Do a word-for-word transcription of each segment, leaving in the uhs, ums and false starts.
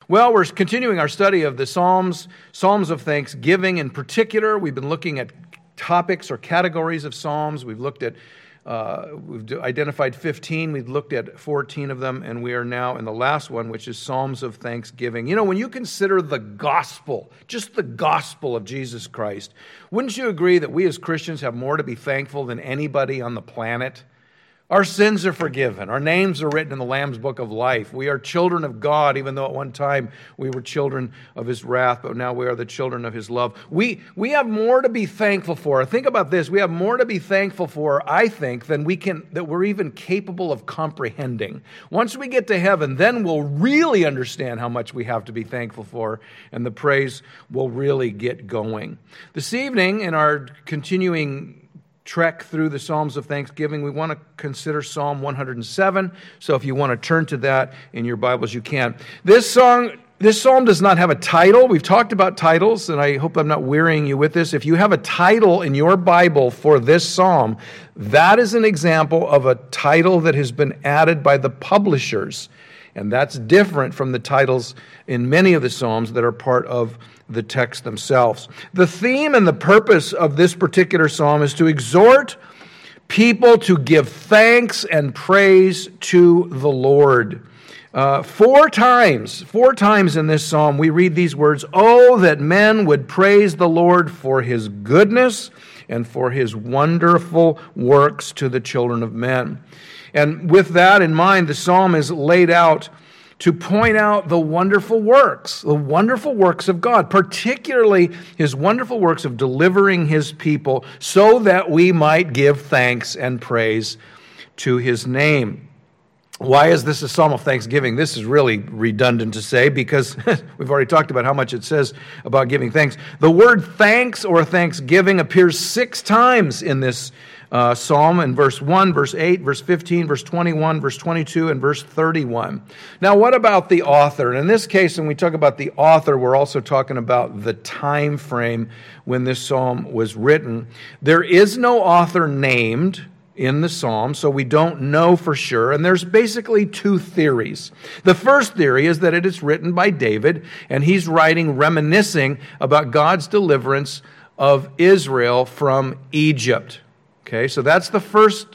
Well, we're continuing our study of the Psalms, Psalms of Thanksgiving in particular. We've been looking at topics or categories of Psalms. We've looked at, uh, we've identified fifteen. We've looked at fourteen of them, and we are now in the last one, which is Psalms of Thanksgiving. You know, when you consider the gospel, just the gospel of Jesus Christ, wouldn't you agree that we as Christians have more to be thankful than anybody on the planet? Our sins are forgiven. Our names are written in the Lamb's Book of Life. We are children of God, even though at one time we were children of His wrath, but now we are the children of His love. We, we have more to be thankful for. Think about this. We have more to be thankful for, I think, than we can, that we're even capable of comprehending. Once we get to heaven, then we'll really understand how much we have to be thankful for, and the praise will really get going. This evening, in our continuing trek through the Psalms of Thanksgiving, we want to consider Psalm one hundred seven. So if you want to turn to that in your Bibles, you can. This song, this psalm does not have a title. We've talked about titles, and I hope I'm not wearying you with this. If you have a title in your Bible for this psalm, that is an example of a title that has been added by the publishers. And that's different from the titles in many of the Psalms that are part of the text themselves. The theme and the purpose of this particular psalm is to exhort people to give thanks and praise to the Lord. Uh, four times, four times in this psalm, we read these words, "Oh, that men would praise the Lord for His goodness and for His wonderful works to the children of men." And with that in mind, the psalm is laid out to point out the wonderful works, the wonderful works of God, particularly His wonderful works of delivering His people so that we might give thanks and praise to His name. Why is this a psalm of thanksgiving? This is really redundant to say because we've already talked about how much it says about giving thanks. The word thanks or thanksgiving appears six times in this Uh, Psalm in verse one, verse eight, verse fifteen, verse twenty-one, verse twenty-two, and verse thirty-one. Now, what about the author? And in this case, when we talk about the author, we're also talking about the time frame when this psalm was written. There is no author named in the psalm, so we don't know for sure. And there's basically two theories. The first theory is that it is written by David, and he's writing reminiscing about God's deliverance of Israel from Egypt. Okay, so that's the first,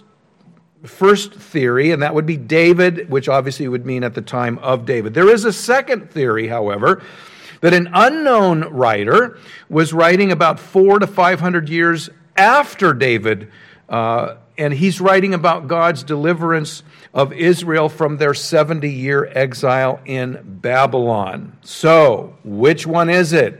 first theory, and that would be David, which obviously would mean at the time of David. There is a second theory, however, that an unknown writer was writing about four to five hundred years after David, uh, and he's writing about God's deliverance of Israel from their seventy-year exile in Babylon. So, which one is it?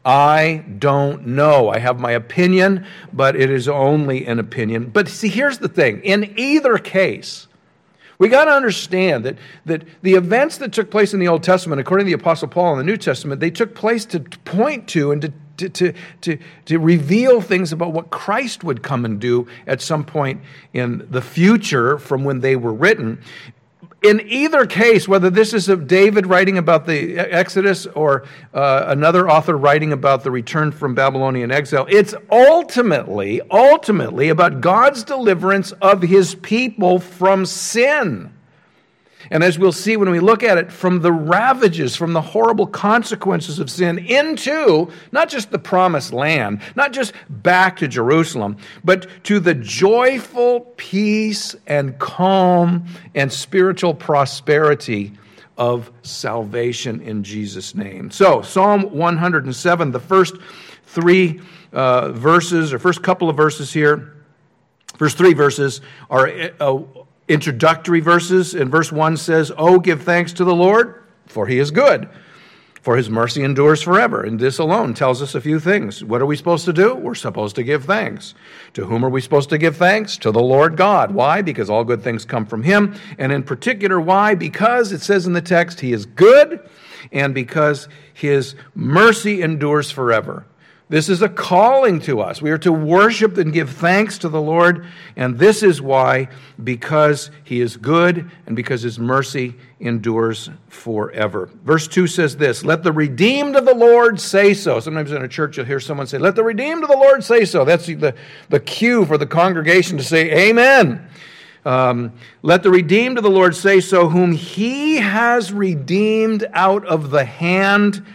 I don't know. I have my opinion, but it is only an opinion. But see, here's the thing. In either case, we got to understand that, that the events that took place in the Old Testament, according to the Apostle Paul in the New Testament, they took place to point to and to, to, to, to, to reveal things about what Christ would come and do at some point in the future from when they were written. In either case, whether this is of David writing about the Exodus or uh, another author writing about the return from Babylonian exile, it's ultimately, ultimately about God's deliverance of His people from sin. And as we'll see when we look at it, from the ravages, from the horrible consequences of sin into not just the promised land, not just back to Jerusalem, but to the joyful peace and calm and spiritual prosperity of salvation in Jesus' name. So, Psalm one hundred seven, the first three uh, verses, or first couple of verses here, first three verses are uh, introductory verses. And verse one says, "Oh, give thanks to the Lord, for He is good, for His mercy endures forever." And this alone tells us a few things. What are we supposed to do? We're supposed to give thanks. To whom are we supposed to give thanks? To the Lord God. Why? Because all good things come from Him. And in particular, why? Because it says in the text, He is good, and because His mercy endures forever. This is a calling to us. We are to worship and give thanks to the Lord, and this is why, because He is good and because His mercy endures forever. Verse two says this, "Let the redeemed of the Lord say so." Sometimes in a church you'll hear someone say, "Let the redeemed of the Lord say so." That's the, the cue for the congregation to say, "Amen." Um, Let the redeemed of the Lord say so, whom he has redeemed out of the hand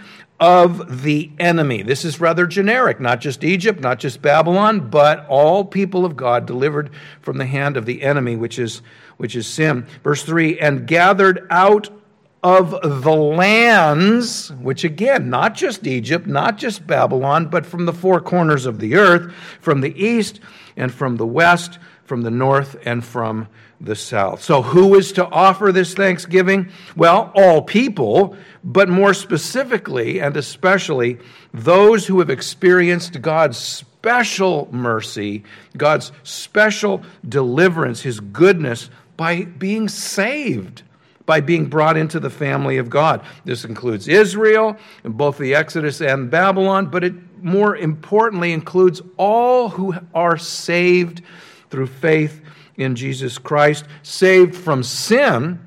of the enemy. This is rather generic, not just Egypt, not just Babylon, but all people of God delivered from the hand of the enemy, which is, which is sin. Verse three, and gathered out of the lands, which again, not just Egypt, not just Babylon, but from the four corners of the earth, from the east and from the west, from the north and from the south. So who is to offer this thanksgiving? Well, all people, but more specifically and especially those who have experienced God's special mercy, God's special deliverance, His goodness, by being saved, by being brought into the family of God. This includes Israel, in both the Exodus and Babylon, but it more importantly includes all who are saved through faith in Jesus Christ, saved from sin,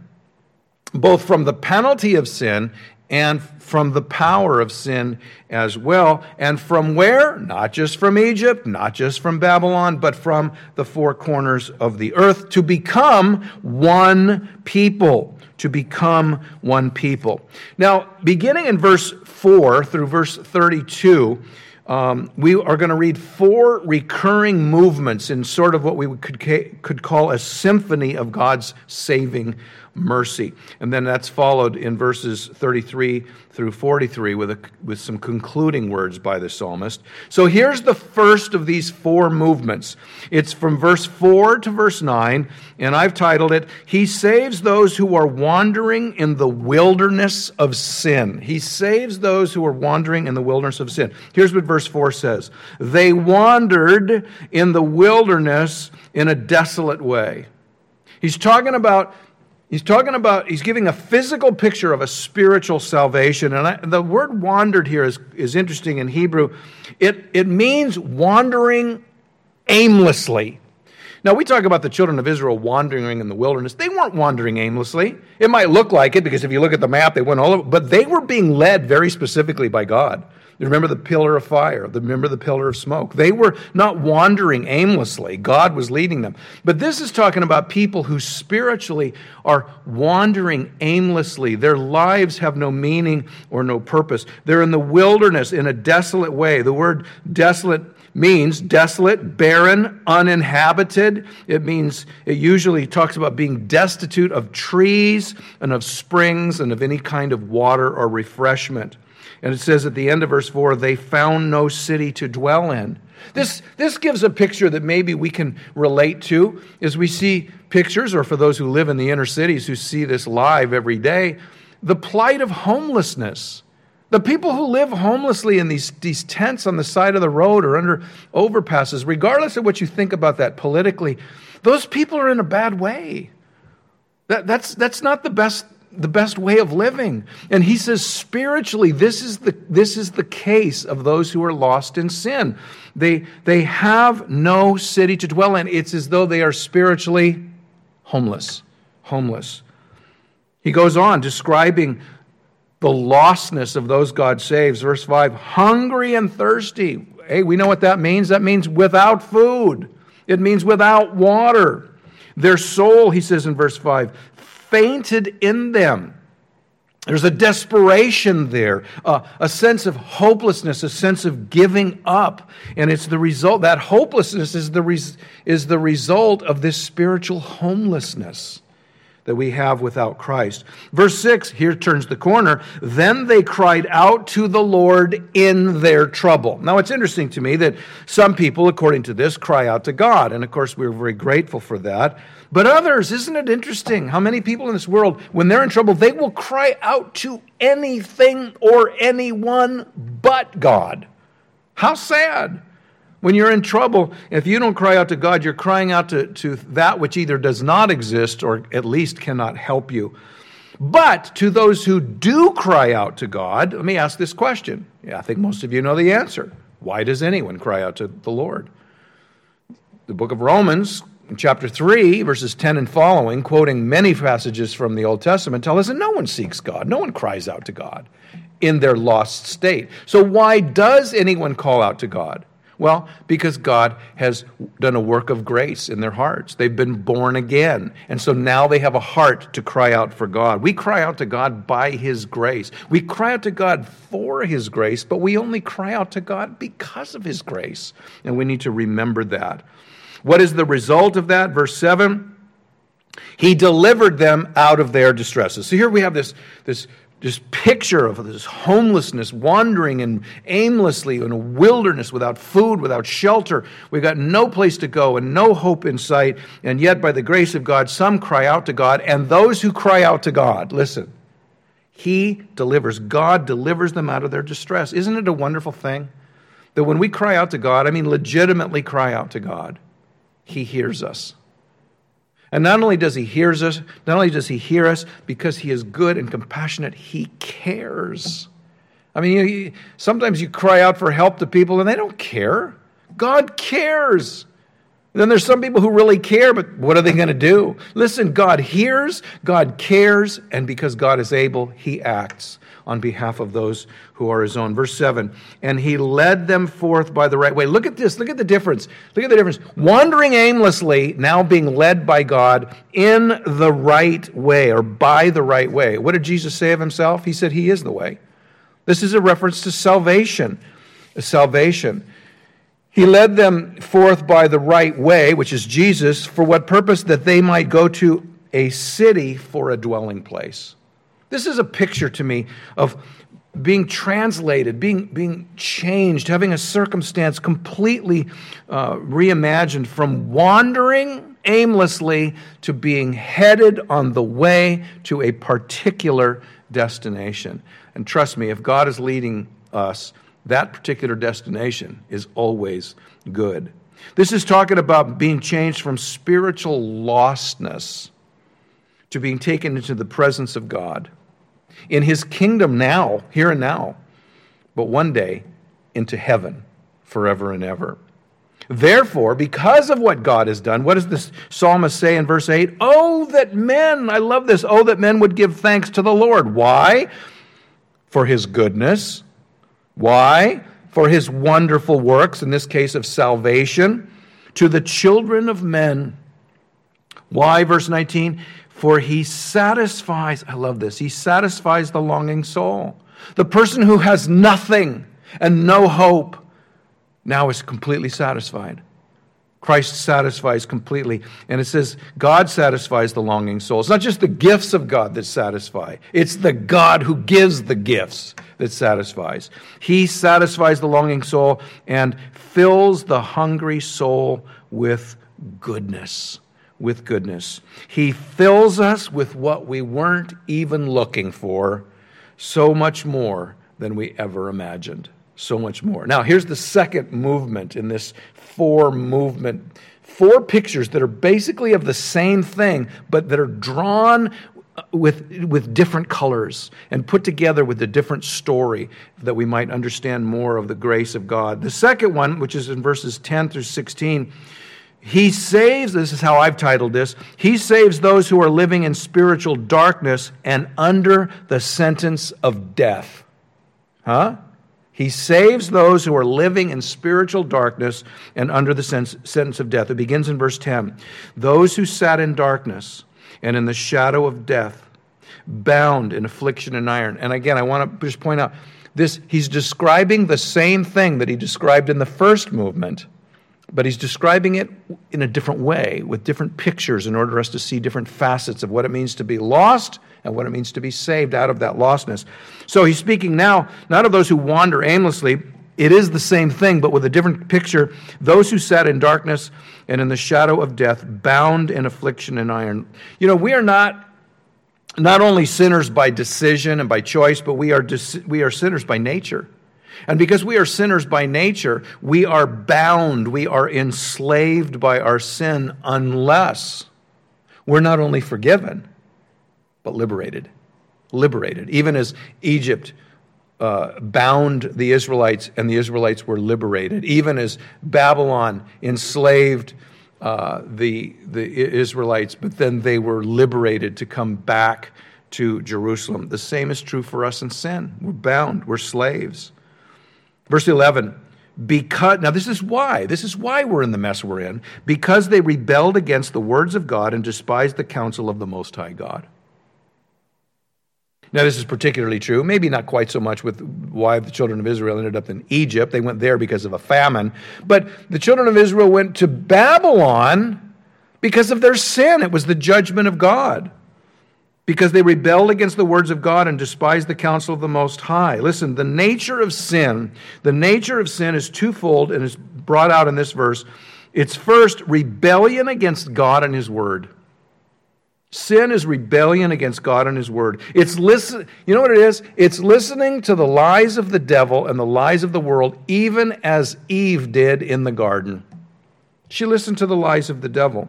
both from the penalty of sin and from the power of sin as well. And from where? Not just from Egypt, not just from Babylon, but from the four corners of the earth, to become one people. To become one people. Now, beginning in verse four through verse thirty-two, um, we are going to read four recurring movements in sort of what we could, could call a symphony of God's saving mercy. And then that's followed in verses thirty-three through forty-three with, a, with some concluding words by the psalmist. So here's the first of these four movements. It's from verse four to verse nine, and I've titled it, He Saves Those Who Are Wandering in the Wilderness of Sin. He saves those who are wandering in the wilderness of sin. Here's what verse four says. They wandered in the wilderness in a desolate way. He's talking about He's talking about, he's giving a physical picture of a spiritual salvation. And I, the word wandered here is, is interesting in Hebrew. It, it means wandering aimlessly. Now, we talk about the children of Israel wandering in the wilderness. They weren't wandering aimlessly. It might look like it because if you look at the map, they went all over. But they were being led very specifically by God. Remember the pillar of fire. Remember the pillar of smoke. They were not wandering aimlessly. God was leading them. But this is talking about people who spiritually are wandering aimlessly. Their lives have no meaning or no purpose. They're in the wilderness in a desolate way. The word desolate means desolate, barren, uninhabited. It means, it usually talks about being destitute of trees and of springs and of any kind of water or refreshment. And it says at the end of verse four, they found no city to dwell in. This, this gives a picture that maybe we can relate to as we see pictures, or for those who live in the inner cities who see this live every day, the plight of homelessness. The people who live homelessly in these, these tents on the side of the road or under overpasses, regardless of what you think about that politically, those people are in a bad way. That, that's, that's not the best the best way of living. And he says spiritually, this is the this is the case of those who are lost in sin. They they have no city to dwell in. It's as though they are spiritually homeless. Homeless. He goes on describing the lostness of those God saves. Verse five, hungry and thirsty. Hey, we know what that means. That means without food. It means without water. Their soul, he says in verse five, fainted in them. There's a desperation there, uh, a sense of hopelessness, a sense of giving up. And it's the result, that hopelessness is the, res, is the result of this spiritual homelessness that we have without Christ. Verse six, here turns the corner. Then they cried out to the Lord in their trouble. Now it's interesting to me that some people, according to this, cry out to God. And of course, we're very grateful for that. But others, isn't it interesting how many people in this world, when they're in trouble, they will cry out to anything or anyone but God. How sad. When you're in trouble, if you don't cry out to God, you're crying out to, to that which either does not exist or at least cannot help you. But to those who do cry out to God, let me ask this question. Yeah, I think most of you know the answer. Why does anyone cry out to the Lord? The book of Romans, in chapter three, verses ten and following, quoting many passages from the Old Testament, tell us that no one seeks God. No one cries out to God in their lost state. So why does anyone call out to God? Well, because God has done a work of grace in their hearts. They've been born again. And so now they have a heart to cry out for God. We cry out to God by His grace. We cry out to God for His grace, but we only cry out to God because of His grace. And we need to remember that. What is the result of that? Verse seven, He delivered them out of their distresses. So here we have this, this This picture of this homelessness, wandering and aimlessly in a wilderness without food, without shelter. We've got no place to go and no hope in sight. And yet, by the grace of God, some cry out to God. And those who cry out to God, listen, He delivers. God delivers them out of their distress. Isn't it a wonderful thing? That when we cry out to God, I mean legitimately cry out to God, He hears us. And not only does He hear us, not only does He hear us because He is good and compassionate, He cares. I mean, you, sometimes you cry out for help to people and they don't care. God cares. Then there's some people who really care, but what are they going to do? Listen, God hears, God cares, and because God is able, He acts on behalf of those who are His own. Verse seven, and He led them forth by the right way. Look at this. Look at the difference. Look at the difference. Wandering aimlessly, now being led by God in the right way, or by the right way. What did Jesus say of Himself? He said He is the way. This is a reference to salvation. Salvation. He led them forth by the right way, which is Jesus, for what purpose? That they might go to a city for a dwelling place. This is a picture to me of being translated, being, being changed, having a circumstance completely uh, reimagined from wandering aimlessly to being headed on the way to a particular destination. And trust me, if God is leading us, that particular destination is always good. This is talking about being changed from spiritual lostness to being taken into the presence of God. In His kingdom now, here and now, but one day into heaven forever and ever. Therefore, because of what God has done, what does this psalmist say in verse eight? Oh, that men, I love this, oh, that men would give thanks to the Lord. Why? For His goodness. Why? For His wonderful works, in this case of salvation, to the children of men. Why? Verse nineteen, for He satisfies, I love this, He satisfies the longing soul. The person who has nothing and no hope now is completely satisfied. Christ satisfies completely. And it says God satisfies the longing soul. It's not just the gifts of God that satisfy. It's the God who gives the gifts that satisfies. He satisfies the longing soul and fills the hungry soul with goodness. With goodness. He fills us with what we weren't even looking for, so much more than we ever imagined. So much more. Now, here's the second movement in this four movement, four pictures that are basically of the same thing, but that are drawn with, with different colors and put together with a different story that we might understand more of the grace of God. The second one, which is in verses ten through sixteen, He saves, this is how I've titled this, He saves those who are living in spiritual darkness and under the sentence of death. Huh? He saves those who are living in spiritual darkness and under the sentence of death. It begins in verse ten. Those who sat in darkness and in the shadow of death, bound in affliction and iron. And again, I want to just point out, this he's describing the same thing that he described in the first movement, but he's describing it in a different way, with different pictures in order for us to see different facets of what it means to be lost and what it means to be saved out of that lostness. So he's speaking now, not of those who wander aimlessly. It is the same thing, but with a different picture. Those who sat in darkness and in the shadow of death, bound in affliction and iron. You know, we are not not only sinners by decision and by choice, but we are we are sinners by nature. And because we are sinners by nature, we are bound, we are enslaved by our sin unless we're not only forgiven, but liberated. Liberated. Even as Egypt uh, bound the Israelites and the Israelites were liberated. Even as Babylon enslaved uh, the, the Israelites, but then they were liberated to come back to Jerusalem. The same is true for us in sin. We're bound. We're slaves. Verse eleven, because, now this is why, this is why we're in the mess we're in, because they rebelled against the words of God and despised the counsel of the Most High God. Now, this is particularly true, maybe not quite so much with why the children of Israel ended up in Egypt. They went there because of a famine. But the children of Israel went to Babylon because of their sin. It was the judgment of God. Because they rebelled against the words of God and despised the counsel of the Most High. Listen, the nature of sin, the nature of sin is twofold and is brought out in this verse. It's first, rebellion against God and His Word. Sin is rebellion against God and His Word. It's listen, you know what it is? It's listening to the lies of the devil and the lies of the world, even as Eve did in the garden. She listened to the lies of the devil.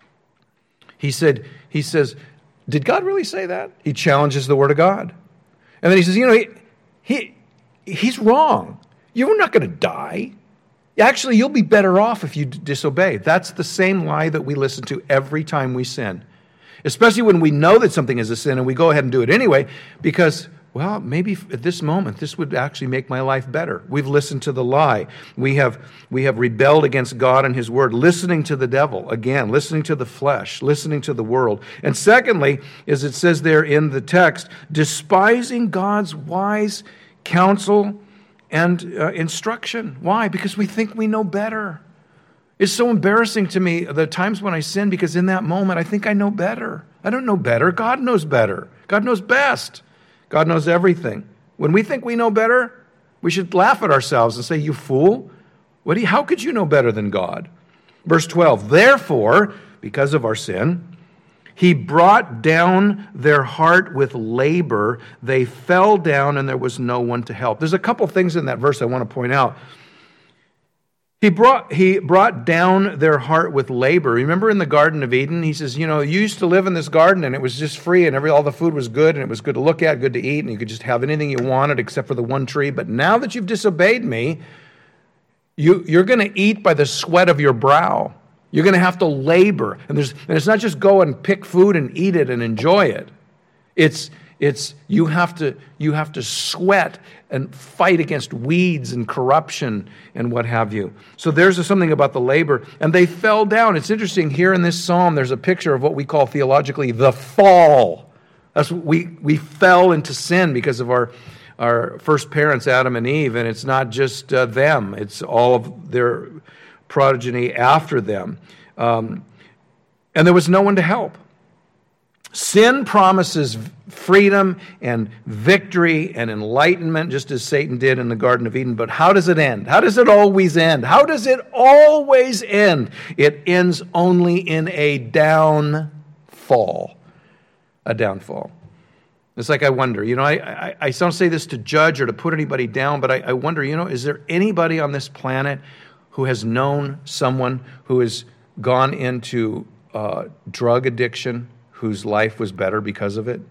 He said, he says, did God really say that? He challenges the Word of God. And then he says, you know, he, he he's wrong. You're not going to die. Actually, you'll be better off if you disobey. That's the same lie that we listen to every time we sin. Especially when we know that something is a sin and we go ahead and do it anyway because, well, maybe at this moment this would actually make my life better. We've listened to the lie. We have, we have rebelled against God and His Word, listening to the devil, again, listening to the flesh, listening to the world. And secondly, as it says there in the text, despising God's wise counsel and uh, instruction. Why? Because we think we know better. It's so embarrassing to me the times when I sin because in that moment I think I know better. I don't know better. God knows better. God knows best. God knows everything. When we think we know better, we should laugh at ourselves and say, you fool, what do you, how could you know better than God? Verse twelve, therefore, because of our sin, He brought down their heart with labor. They fell down and there was no one to help. There's a couple things in that verse I want to point out. He brought, he brought down their heart with labor. Remember in the Garden of Eden, he says, you know, you used to live in this garden and it was just free and every all the food was good and it was good to look at, good to eat, and you could just have anything you wanted except for the one tree. But now that you've disobeyed me, you, you're going to eat by the sweat of your brow. You're going to have to labor. And, there's, and it's not just go and pick food and eat it and enjoy it. It's It's you have to you have to sweat and fight against weeds and corruption and what have you. So there's something about the labor. And they fell down. It's interesting, here in this psalm, there's a picture of what we call theologically the fall. That's what we we fell into sin because of our our first parents, Adam and Eve. And it's not just uh, them. It's all of their progeny after them. Um, and there was no one to help. Sin promises freedom and victory and enlightenment, just as Satan did in the Garden of Eden. But how does it end? How does it always end? How does it always end? It ends only in a downfall. A downfall. It's like I wonder, you know, I, I, I don't say this to judge or to put anybody down, but I, I wonder, you know, is there anybody on this planet who has known someone who has gone into uh, drug addiction, whose life was better because of it?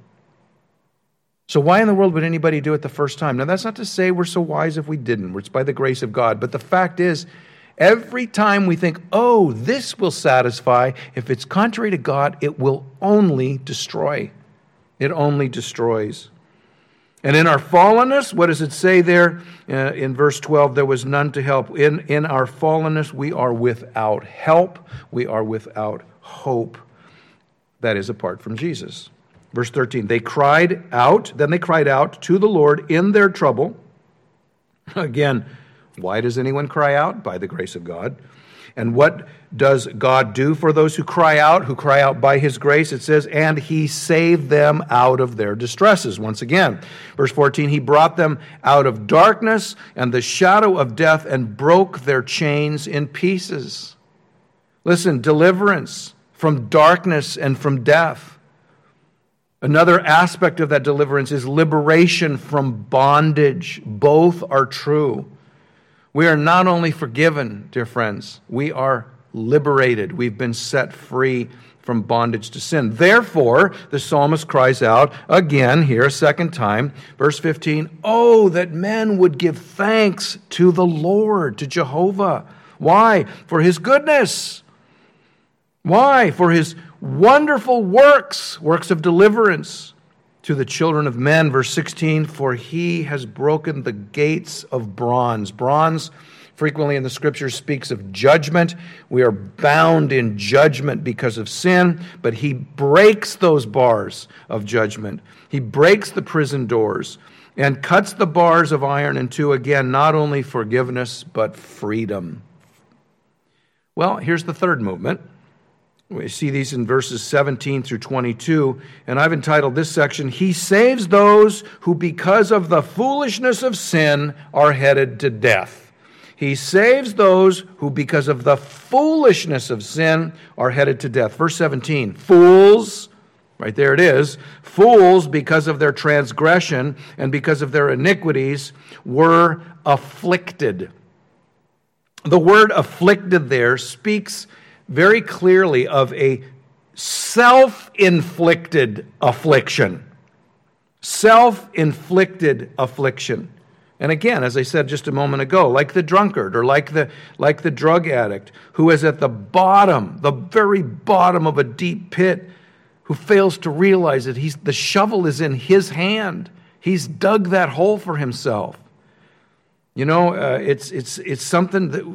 So why in the world would anybody do it the first time? Now, that's not to say we're so wise if we didn't. It's by the grace of God. But the fact is, every time we think, oh, this will satisfy, if it's contrary to God, it will only destroy. It only destroys. And in our fallenness, what does it say there uh, in verse twelve? There was none to help. In, in our fallenness, we are without help. We are without hope. That is, apart from Jesus. Verse thirteen, they cried out, then they cried out to the Lord in their trouble. Again, why does anyone cry out? By the grace of God. And what does God do for those who cry out, who cry out by His grace? It says, and He saved them out of their distresses. Once again, verse fourteen, He brought them out of darkness and the shadow of death and broke their chains in pieces. Listen, deliverance from darkness and from death. Another aspect of that deliverance is liberation from bondage. Both are true. We are not only forgiven, dear friends, we are liberated. We've been set free from bondage to sin. Therefore, the psalmist cries out again here a second time, verse fifteen, oh, that men would give thanks to the Lord, to Jehovah. Why? For His goodness. Why? For His wonderful works, works of deliverance to the children of men. Verse sixteen, for He has broken the gates of bronze. Bronze frequently in the Scriptures speaks of judgment. We are bound in judgment because of sin, but he breaks those bars of judgment. He breaks the prison doors and cuts the bars of iron into, again, not only forgiveness, but freedom. Well, here's the third movement. We see these in verses seventeen through twenty-two, and I've entitled this section, He Saves Those Who Because of the Foolishness of Sin Are Headed to Death. He saves those who because of the foolishness of sin are headed to death. Verse seventeen, fools, right there it is, fools because of their transgression and because of their iniquities were afflicted. The word afflicted there speaks very clearly of a self-inflicted affliction. Self-inflicted affliction. And again, as I said just a moment ago, like the drunkard or like the, like the drug addict who is at the bottom, the very bottom of a deep pit, who fails to realize that he's, the shovel is in his hand. He's dug that hole for himself. You know, uh, it's, it's, it's something that...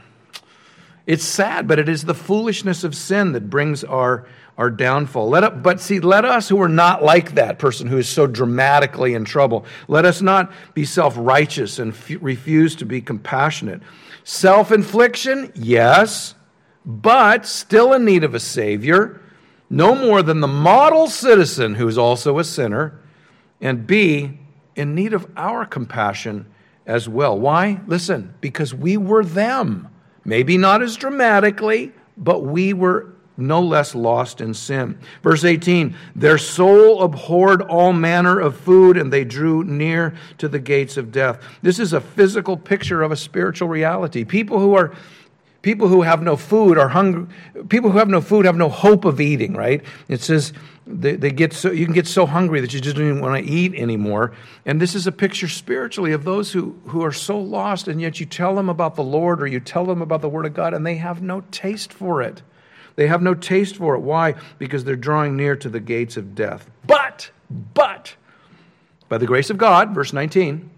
It's sad, but it is the foolishness of sin that brings our, our downfall. Let up, but see, let us who are not like that person who is so dramatically in trouble, let us not be self-righteous and f- refuse to be compassionate. Self-infliction, yes, but still in need of a Savior, no more than the model citizen who is also a sinner, and B, in need of our compassion as well. Why? Listen, because we were them. Maybe not as dramatically, but we were no less lost in sin. Verse eighteen, their soul abhorred all manner of food, and they drew near to the gates of death. This is a physical picture of a spiritual reality. People who are people who have no food are hungry. People who have no food have no hope of eating, right? It says they, they get so you can get so hungry that you just don't even want to eat anymore. And this is a picture spiritually of those who, who are so lost, and yet you tell them about the Lord or you tell them about the Word of God, and they have no taste for it. They have no taste for it. Why? Because they're drawing near to the gates of death. But, but, by the grace of God, verse nineteen,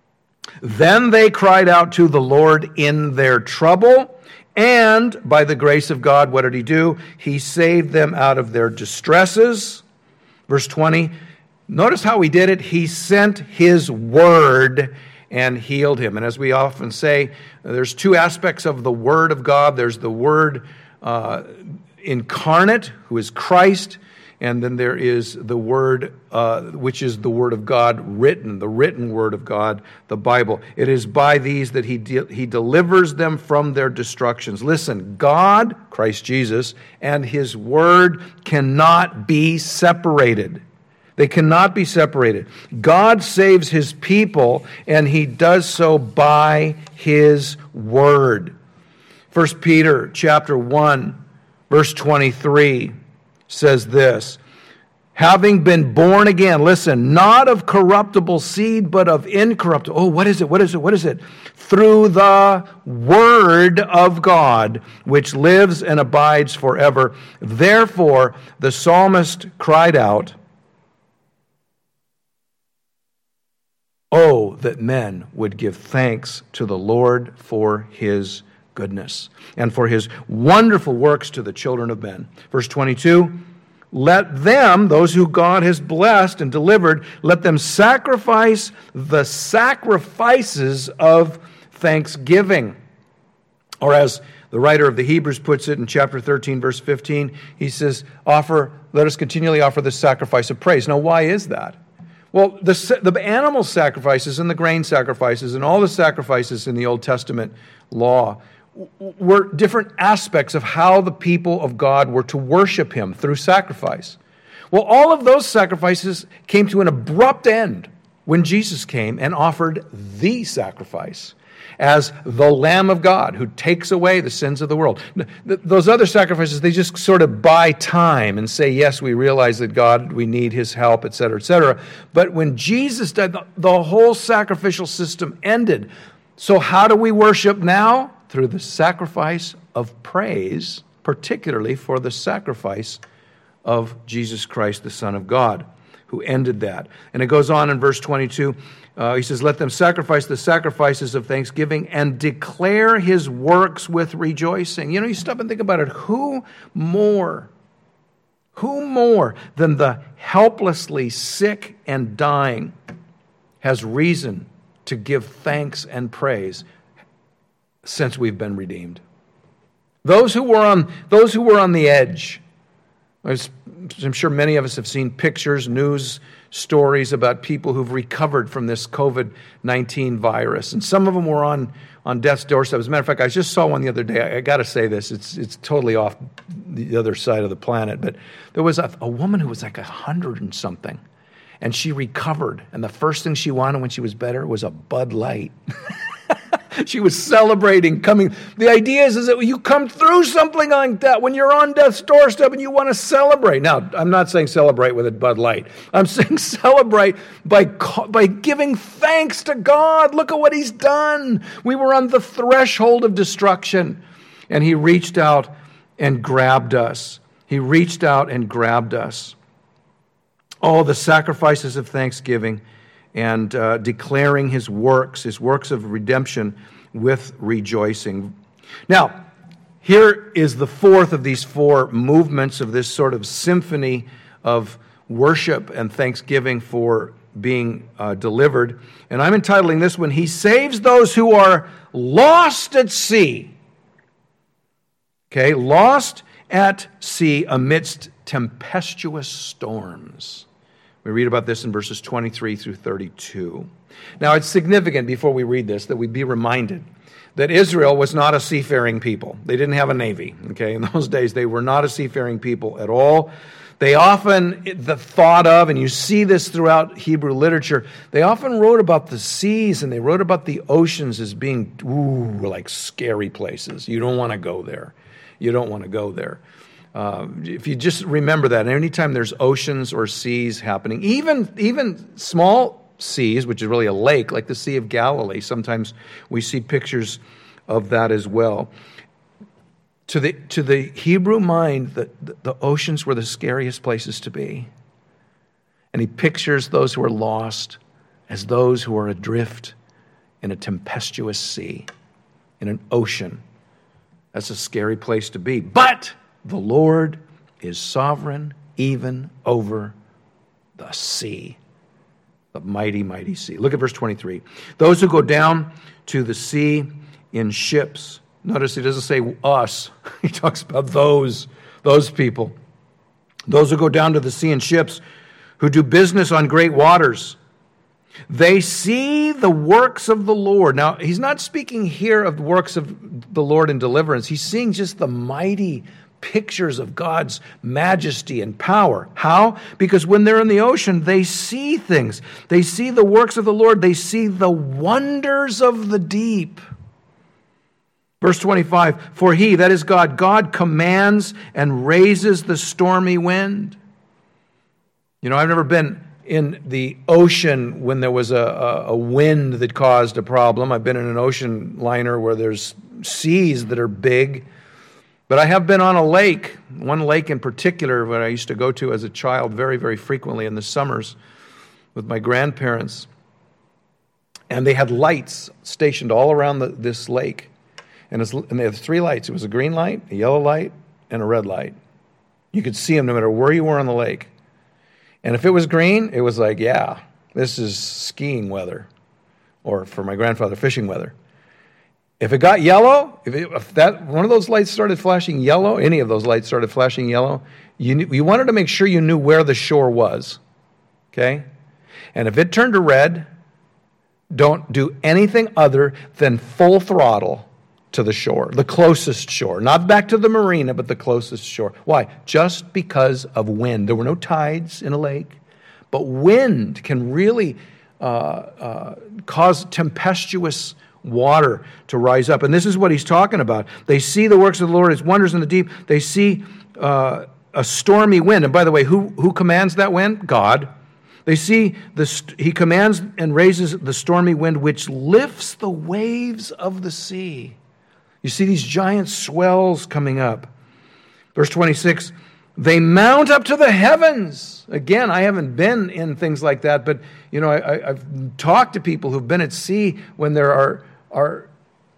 then they cried out to the Lord in their trouble, and by the grace of God, what did he do? He saved them out of their distresses. Verse twenty, notice how he did it. He sent his word and healed him. And as we often say, there's two aspects of the word of God. There's the word uh, incarnate, who is Christ, and then there is the word, uh, which is the word of God written, the written word of God, the Bible. It is by these that he de- he delivers them from their destructions. Listen, God, Christ Jesus, and his word cannot be separated. They cannot be separated. God saves his people, and he does so by his word. First Peter chapter one, verse twenty-three says this, having been born again, listen, not of corruptible seed, but of incorruptible. Oh, what is it? What is it? What is it? Through the word of God, which lives and abides forever. Therefore, the psalmist cried out, oh, that men would give thanks to the Lord for his goodness and for his wonderful works to the children of men. Verse twenty-two, let them, those who God has blessed and delivered, let them sacrifice the sacrifices of thanksgiving. Or as the writer of the Hebrews puts it in chapter thirteen, verse fifteen, he says, offer, let us continually offer the sacrifice of praise. Now, why is that? Well, the, the animal sacrifices and the grain sacrifices and all the sacrifices in the Old Testament law were different aspects of how the people of God were to worship him through sacrifice. Well, all of those sacrifices came to an abrupt end when Jesus came and offered the sacrifice as the Lamb of God who takes away the sins of the world. Those other sacrifices, they just sort of buy time and say, yes, we realize that God, we need his help, et cetera, et cetera. But when Jesus died, the, the whole sacrificial system ended. So how do we worship now? Through the sacrifice of praise, particularly for the sacrifice of Jesus Christ, the Son of God. who ended that. And it goes on in verse twenty-two. Uh, he says, let them sacrifice the sacrifices of thanksgiving and declare his works with rejoicing. You know, you stop and think about it. Who more, who more than the helplessly sick and dying has reason to give thanks and praise since we've been redeemed? Those who were on, those who were on the edge. I'm sure many of us have seen pictures, news stories about people who've recovered from this covid nineteen virus. And some of them were on, on death's doorstep. As a matter of fact, I just saw one the other day. I, I got to say this. It's it's totally off the other side of the planet. But there was a, a woman who was like a hundred and something. And she recovered. And the first thing she wanted when she was better was a Bud Light. She was celebrating coming. The idea is, is that you come through something like that when you're on death's doorstep and you want to celebrate. Now, I'm not saying celebrate with a Bud Light. I'm saying celebrate by, by giving thanks to God. Look at what he's done. We were on the threshold of destruction, and he reached out and grabbed us. He reached out and grabbed us. Oh, the sacrifices of thanksgiving and uh, declaring his works, his works of redemption with rejoicing. Now, here is the fourth of these four movements of this sort of symphony of worship and thanksgiving for being uh, delivered. And I'm entitling this one, He Saves Those Who Are Lost at Sea. Okay, lost at sea amidst tempestuous storms. We read about this in verses twenty-three through thirty-two. Now, it's significant before we read this that we be reminded that Israel was not a seafaring people. They didn't have a navy. Okay, in those days, they were not a seafaring people at all. They often, the thought of, and you see this throughout Hebrew literature, they often wrote about the seas and they wrote about the oceans as being, ooh, like scary places. You don't want to go there. You don't want to go there. Uh, if you just remember that, anytime there's oceans or seas happening, even even small seas, which is really a lake, like the Sea of Galilee, sometimes we see pictures of that as well. To the to the Hebrew mind, the, the oceans were the scariest places to be. And he pictures those who are lost as those who are adrift in a tempestuous sea, in an ocean. That's a scary place to be. But the Lord is sovereign even over the sea, the mighty, mighty sea. Look at verse twenty-three. Those who go down to the sea in ships. Notice he doesn't say us. He talks about those, those people. Those who go down to the sea in ships, who do business on great waters. They see the works of the Lord. Now, he's not speaking here of the works of the Lord in deliverance. He's seeing just the mighty pictures of God's majesty and power. How? Because when they're in the ocean, they see things. They see the works of the Lord. They see the wonders of the deep. Verse twenty-five, for he, that is God, God commands and raises the stormy wind. You know, I've never been in the ocean when there was a, a, a wind that caused a problem. I've been in an ocean liner where there's seas that are big. But I have been on a lake, one lake in particular that I used to go to as a child very, very frequently in the summers with my grandparents. And they had lights stationed all around the, this lake. And, it's, and they had three lights. It was a green light, a yellow light, and a red light. You could see them no matter where you were on the lake. And if it was green, it was like, yeah, this is skiing weather. Or for my grandfather, fishing weather. If it got yellow, if, it, if that one of those lights started flashing yellow, any of those lights started flashing yellow, you, you wanted to make sure you knew where the shore was. Okay? And if it turned to red, don't do anything other than full throttle to the shore, the closest shore. Not back to the marina, but the closest shore. Why? Just because of wind. There were no tides in a lake, but wind can really uh, uh, cause tempestuous water to rise up. And this is what he's talking about. They see the works of the Lord, his wonders in the deep. They see uh, a stormy wind. And by the way, who, who commands that wind? God. They see the, he commands and raises the stormy wind, which lifts the waves of the sea. You see these giant swells coming up. Verse twenty-six, They mount up to the heavens. Again, I haven't been in things like that, but you know, I, I, I've talked to people who've been at sea when there are are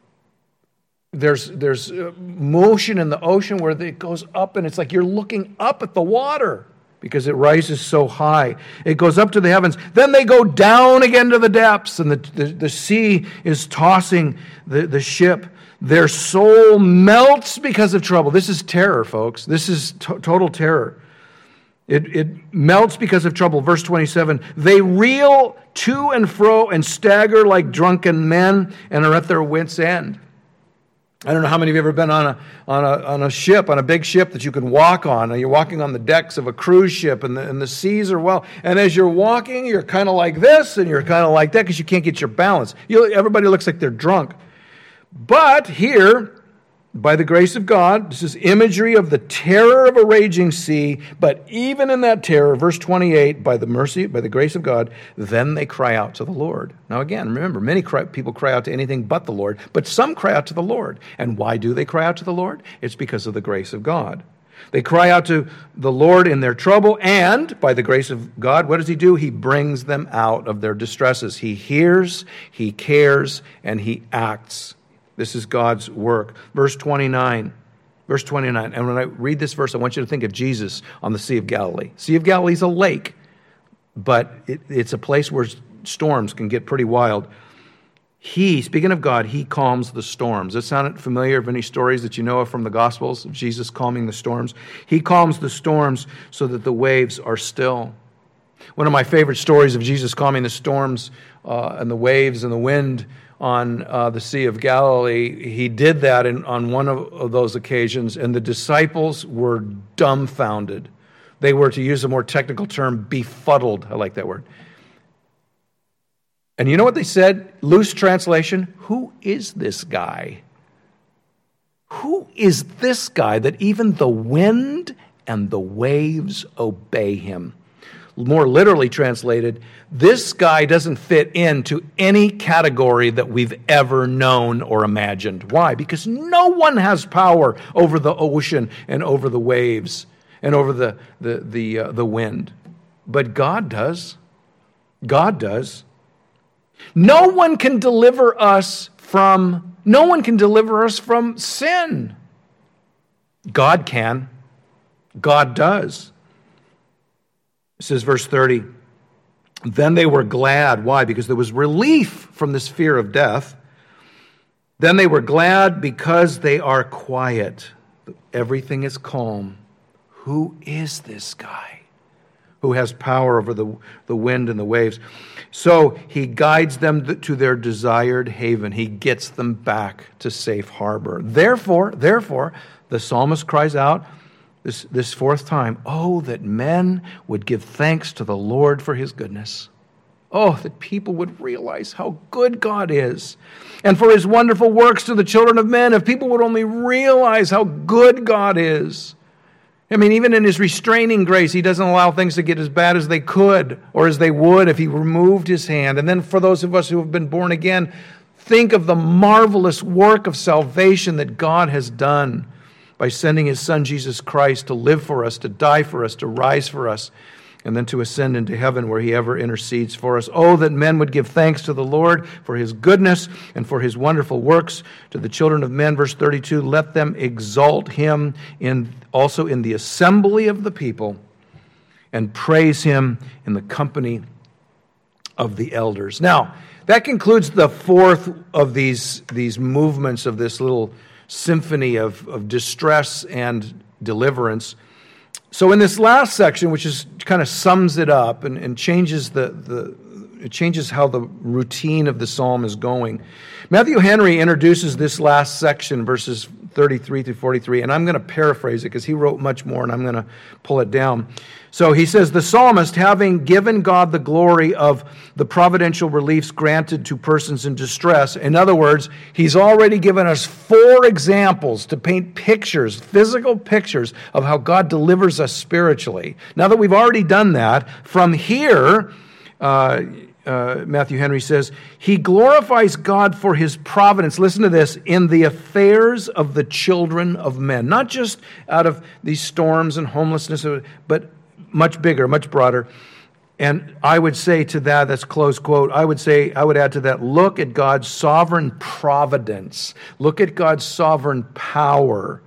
there's there's motion in the ocean where it goes up, and it's like you're looking up at the water because it rises so high. It goes up to the heavens. Then they go down again to the depths, and the the, the sea is tossing the, the ship. Their soul melts because of trouble. This is terror, folks. This is to- total terror. It, it melts because of trouble. Verse twenty-seven, they reel to and fro and stagger like drunken men and are at their wits' end. I don't know how many of you have ever been on a, on a, on a ship, on a big ship that you can walk on. You're walking on the decks of a cruise ship, and the, and the seas are well. And as you're walking, you're kind of like this, and you're kind of like that because you can't get your balance. You, everybody looks like they're drunk. But here, by the grace of God, this is imagery of the terror of a raging sea. But even in that terror, verse twenty-eight, by the mercy, by the grace of God, then they cry out to the Lord. Now again, remember, many cry, people cry out to anything but the Lord, but some cry out to the Lord. And why do they cry out to the Lord? It's because of the grace of God. They cry out to the Lord in their trouble, and by the grace of God, what does He do? He brings them out of their distresses. He hears, He cares, and He acts. This is God's work. Verse twenty-nine. Verse twenty-nine. And when I read this verse, I want you to think of Jesus on the Sea of Galilee. Sea of Galilee is a lake, but it, it's a place where storms can get pretty wild. He, speaking of God, He calms the storms. Does that sound familiar of any stories that you know of from the Gospels of Jesus calming the storms? He calms the storms so that the waves are still. One of my favorite stories of Jesus calming the storms uh, and the waves and the wind on uh, the Sea of Galilee, He did that in, on one of, of those occasions, and the disciples were dumbfounded. They were, to use a more technical term, befuddled. I like that word. And you know what they said? Loose translation, who is this guy? Who is this guy that even the wind and the waves obey Him? More literally translated, this guy doesn't fit into any category that we've ever known or imagined. Why? Because no one has power over the ocean and over the waves and over the the the, uh, the wind. But God does. God does. No one can deliver us from no one can deliver us from sin. God can. God does. It says, verse thirty, then they were glad. Why? Because there was relief from this fear of death. Then they were glad because they are quiet. Everything is calm. Who is this guy who has power over the, the wind and the waves? So He guides them to their desired haven. He gets them back to safe harbor. Therefore, therefore, the psalmist cries out, This, this fourth time, oh, that men would give thanks to the Lord for His goodness. Oh, that people would realize how good God is and for His wonderful works to the children of men. If people would only realize how good God is. I mean, even in His restraining grace, He doesn't allow things to get as bad as they could or as they would if He removed His hand. And then for those of us who have been born again, think of the marvelous work of salvation that God has done by sending His Son, Jesus Christ, to live for us, to die for us, to rise for us, and then to ascend into heaven where He ever intercedes for us. Oh, that men would give thanks to the Lord for His goodness and for His wonderful works to the children of men. Verse thirty-two, let them exalt Him in also in the assembly of the people and praise Him in the company of the elders. Now, that concludes the fourth of these, these movements of this little symphony of, of distress and deliverance. So in this last section, which is kind of sums it up and, and changes the, the it changes how the routine of the psalm is going, Matthew Henry introduces this last section, verses thirty-three through forty-three, and I'm going to paraphrase it because he wrote much more, and I'm going to pull it down. So he says, the psalmist, having given God the glory of the providential reliefs granted to persons in distress, in other words, he's already given us four examples to paint pictures, physical pictures of how God delivers us spiritually. Now that we've already done that, from here, uh, uh, Matthew Henry says, he glorifies God for his providence, listen to this, in the affairs of the children of men. Not just out of these storms and homelessness, but much bigger, much broader. And I would say to that, that's close quote, I would say, I would add to that, look at God's sovereign providence. Look at God's sovereign power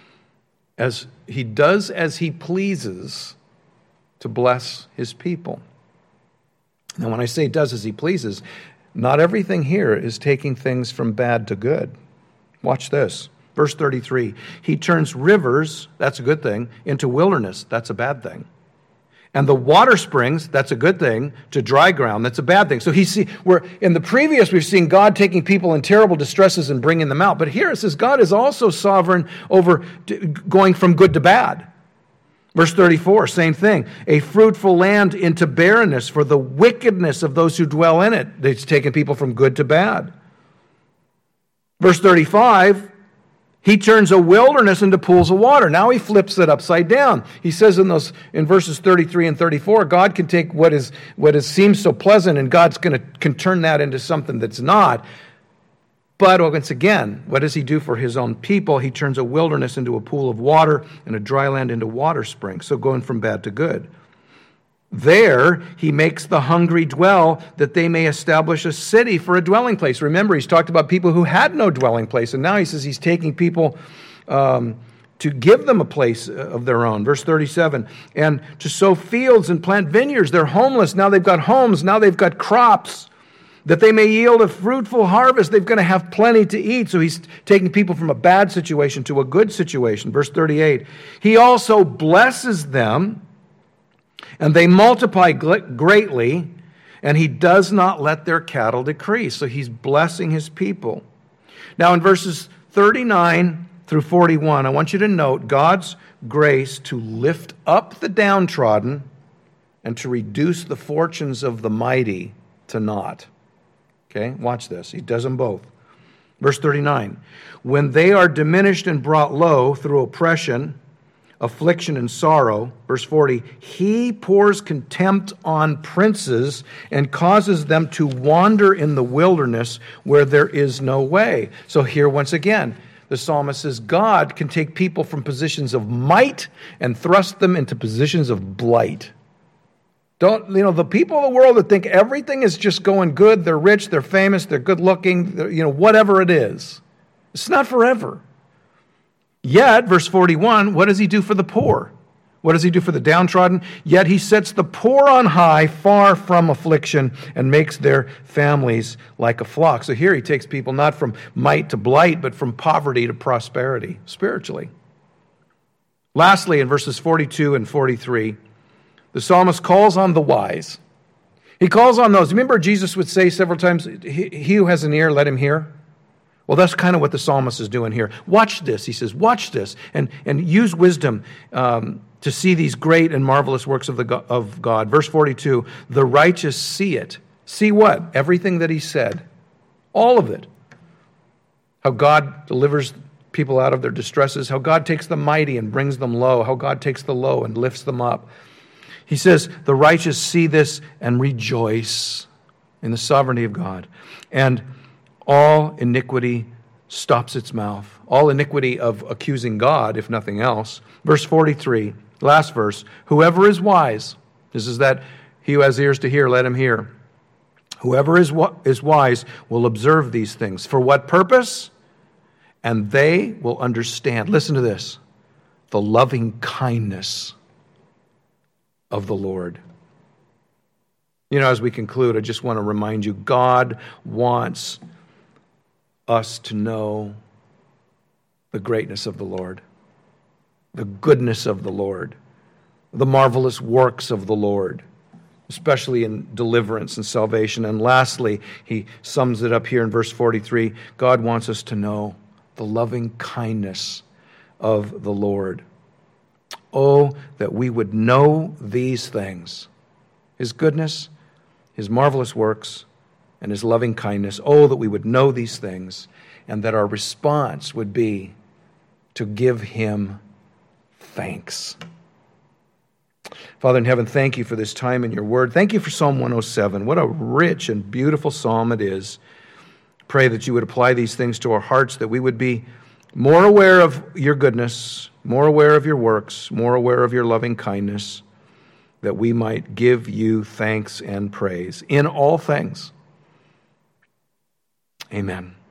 as he does as he pleases to bless his people. Now, when I say does as he pleases, not everything here is taking things from bad to good. Watch this. Verse thirty-three, he turns rivers, that's a good thing, into wilderness, that's a bad thing. And the water springs, that's a good thing, to dry ground, that's a bad thing. So he see, we're, in the previous, we've seen God taking people in terrible distresses and bringing them out. But here it says God is also sovereign over going from good to bad. Verse thirty-four, same thing. A fruitful land into barrenness for the wickedness of those who dwell in it. It's taken people from good to bad. Verse thirty-five, he turns a wilderness into pools of water. Now he flips it upside down. He says in those in verses thirty-three and thirty-four, God can take what is what is seems so pleasant, and God's going to can turn that into something that's not. But once again, what does he do for his own people? He turns a wilderness into a pool of water and a dry land into water springs. So going from bad to good. There, he makes the hungry dwell, that they may establish a city for a dwelling place. Remember, he's talked about people who had no dwelling place, and now he says he's taking people um, to give them a place of their own. Verse thirty-seven, and to sow fields and plant vineyards. They're homeless. Now they've got homes. Now they've got crops, that they may yield a fruitful harvest. They're going to have plenty to eat. So he's taking people from a bad situation to a good situation. Verse thirty-eight, he also blesses them, and they multiply greatly, and he does not let their cattle decrease. So he's blessing his people. Now in verses thirty-nine through forty-one, I want you to note God's grace to lift up the downtrodden and to reduce the fortunes of the mighty to naught. Okay, watch this. He does them both. Verse thirty-nine, when they are diminished and brought low through oppression, affliction, and sorrow. Verse forty, he pours contempt on princes and causes them to wander in the wilderness where there is no way. So here once again, the psalmist says God can take people from positions of might and thrust them into positions of blight. Don't, you know, the people of the world that think everything is just going good, they're rich, they're famous, they're good looking, they're, you know, whatever it is. It's not forever. Yet, verse forty-one, what does he do for the poor? What does he do for the downtrodden? Yet he sets the poor on high, far from affliction, and makes their families like a flock. So here he takes people not from might to blight, but from poverty to prosperity, spiritually. Lastly, in verses forty-two and forty-three, the psalmist calls on the wise. He calls on those. Remember Jesus would say several times, he, he who has an ear, let him hear. Well, that's kind of what the psalmist is doing here. Watch this, he says, watch this, and, and use wisdom um, to see these great and marvelous works of, the, of God. Verse forty-two, the righteous see it. See what? Everything that he said. All of it. How God delivers people out of their distresses, how God takes the mighty and brings them low, how God takes the low and lifts them up. He says, the righteous see this and rejoice in the sovereignty of God. And all iniquity stops its mouth. All iniquity of accusing God, if nothing else. Verse forty-three, last verse. Whoever is wise, this is that he who has ears to hear, let him hear. Whoever is, is wise will observe these things. For what purpose? And they will understand. Listen to this. The loving kindness of the Lord. You know, as we conclude, I just want to remind you, God wants us to know the greatness of the Lord, the goodness of the Lord, the marvelous works of the Lord, especially in deliverance and salvation. And lastly, he sums it up here in verse forty-three, God wants us to know the loving kindness of the Lord. Oh, that we would know these things, his goodness, his marvelous works, and his loving kindness. Oh, that we would know these things, and that our response would be to give him thanks. Father in heaven, thank you for this time in your word. Thank you for Psalm one oh seven. What a rich and beautiful psalm it is. Pray that you would apply these things to our hearts, that we would be more aware of your goodness, more aware of your works, more aware of your loving kindness, that we might give you thanks and praise in all things. Amen.